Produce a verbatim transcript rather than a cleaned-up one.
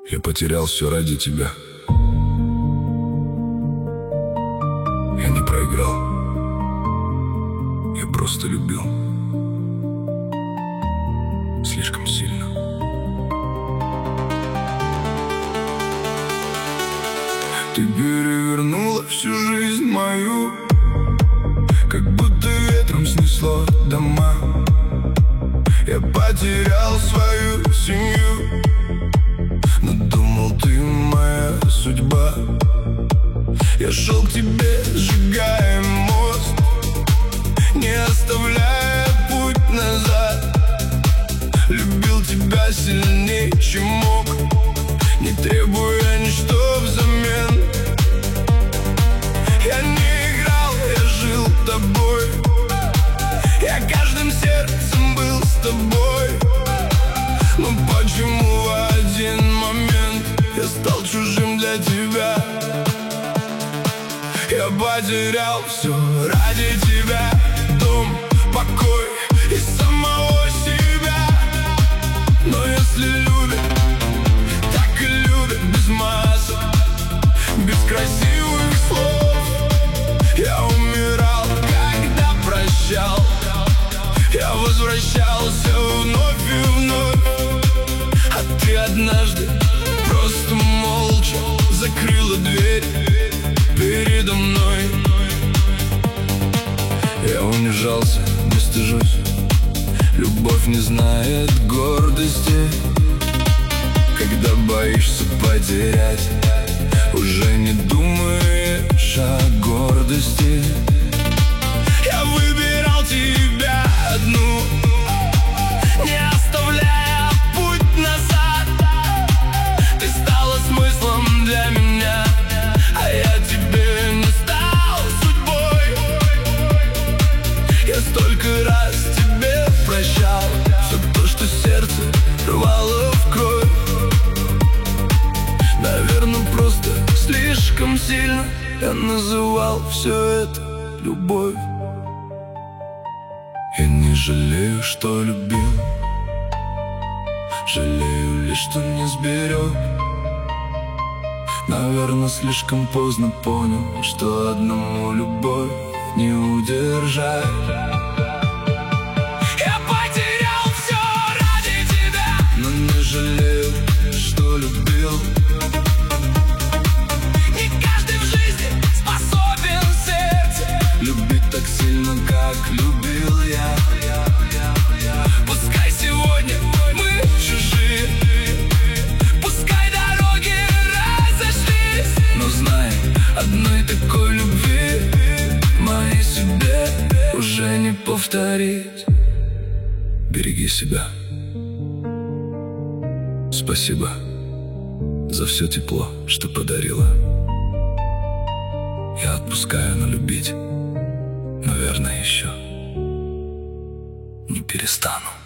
Я потерял все ради тебя. Я не проиграл. Я просто любил. Слишком сильно. Ты перевернула всю жизнь мою, как будто ветром снесло дома. Я потерял свою семью, но думал, ты моя судьба. Я шел к тебе, сжигая мост, не оставляя путь назад. Любил тебя сильнее, чем мог, не требуя ничто взамен. Я не играл, я жил тобой. Я каждым сердцем был с тобой. Но почему в один момент я стал чужим для тебя? Я потерял все ради тебя: дом, покой и самого себя. Но если любят, так и любят без масок, без красивых слов. Я умирал, когда прощал. Я возвращался вновь и вновь. А ты однажды просто молча закрыла дверь передо мной. Я унижался, не стыжусь. Любовь не знает гордости. Когда боишься потерять, уже не думаешь о гордости. Я выбирал тебя одну, не оставляя путь назад. Ты стала смыслом для меня, а я тебе не стал судьбой. Я столько раз тебе прощал все то, что сердце рвало в кровь. Наверное, просто слишком сильно я называл все это любовь. Я не жалею, что любил, жалею лишь, что не сберег. Наверное, слишком поздно понял, что одному любовь не удержать. Я потерял все ради тебя, но не жалею, что любил. Не каждый в жизни способен сердце любить так сильно, как любил я. Пускай сегодня мы чужие, пускай дороги разошлись, но знай, одной такой любви моей судьбе уже не повторить. Береги себя. Спасибо за все тепло, что подарила. Я отпускаю, но любить, наверное, еще не перестану.